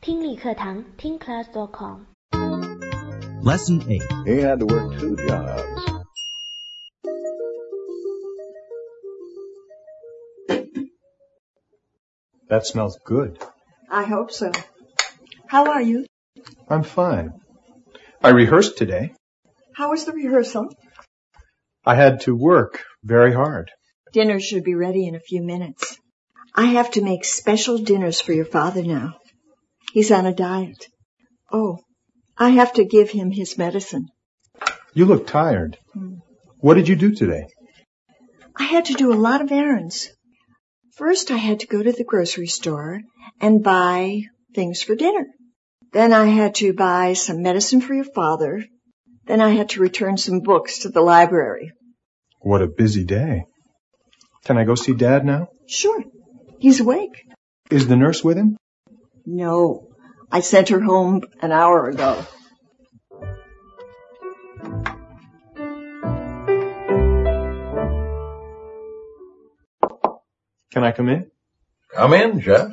听力课堂听 class.com Lesson 8. He had to work 2 jobs. That smells good. I hope so. How are you? I'm fine. I rehearsed today. How was the rehearsal? I had to work very hard. Dinner should be ready in a few minutes. I have to make special dinners for your father now. He's on a diet. Oh, I have to give him his medicine. You look tired. What did you do today? I had to do a lot of errands. First, I had to go to the grocery store and buy things for dinner. Then I had to buy some medicine for your father. Then I had to return some books to the library. What a busy day. Can I go see Dad now? Sure. He's awake. Is the nurse with him? No. I sent her home an hour ago. Can I come in? Come in, Jeff.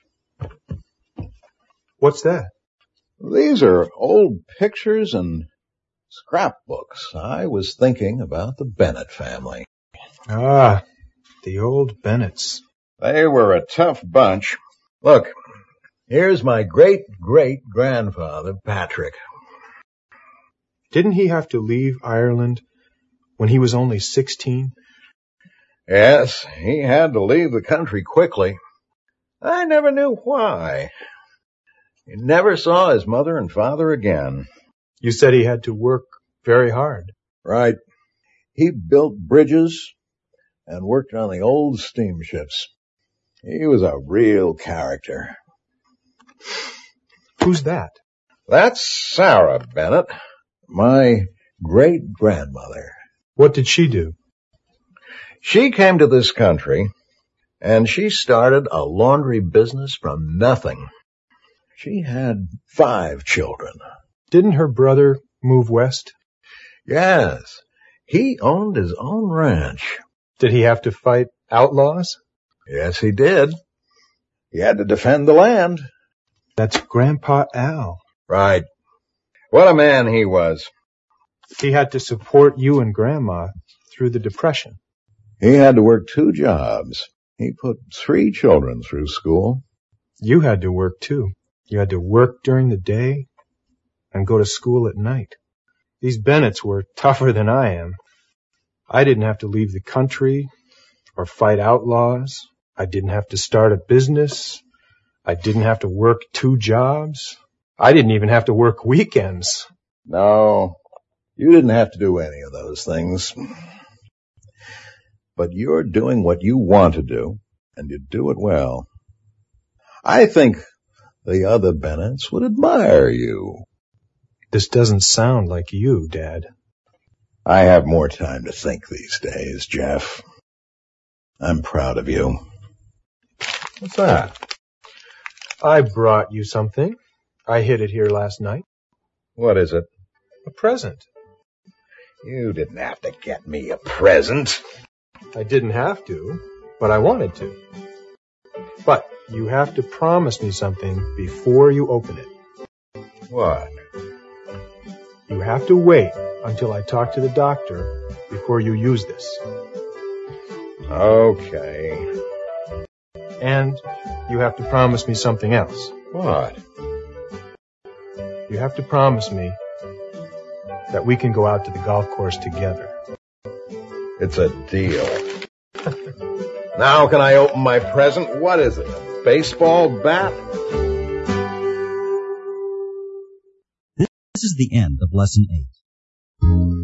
What's that? These are old pictures and scrapbooks. I was thinking about the Bennett family. Ah, the old Bennetts. They were a tough bunch. Look, here's my great-great-grandfather, Patrick. Didn't he have to leave Ireland when he was only 16? Yes, he had to leave the country quickly. I never knew why. He never saw his mother and father again. You said he had to work very hard. Right. He built bridges and worked on the old steamships. He was a real character. Who's that? That's Sarah Bennett, my great-grandmother. What did she do? She came to this country, and she started a laundry business from nothing. She had 5 children. Didn't her brother move west? Yes, he owned his own ranch. Did he have to fight outlaws? Yes, he did. He had to defend the land. That's Grandpa Al. Right. What a man he was. He had to support you and Grandma through the Depression. He had to work 2 jobs. He put 3 children through school. You had to work too. You had to work during the day and go to school at night. These Bennetts were tougher than I am. I didn't have to leave the country or fight outlaws. I didn't have to start a business. I didn't have to work 2 jobs. I didn't even have to work weekends. No, you didn't have to do any of those things. But you're doing what you want to do, and you do it well. I think the other Bennetts would admire you. This doesn't sound like you, Dad. I have more time to think these days, Jeff. I'm proud of you. What's that? I brought you something. I hid it here last night. What is it? A present. You didn't have to get me a present. I didn't have to, but I wanted to. But you have to promise me something before you open it. What? You have to wait until I talk to the doctor before you use this. Okay. And you have to promise me something else. What? You have to promise me that we can go out to the golf course together. It's a deal. Now can I open my present? What is it? A baseball bat? This is the end of Lesson 8.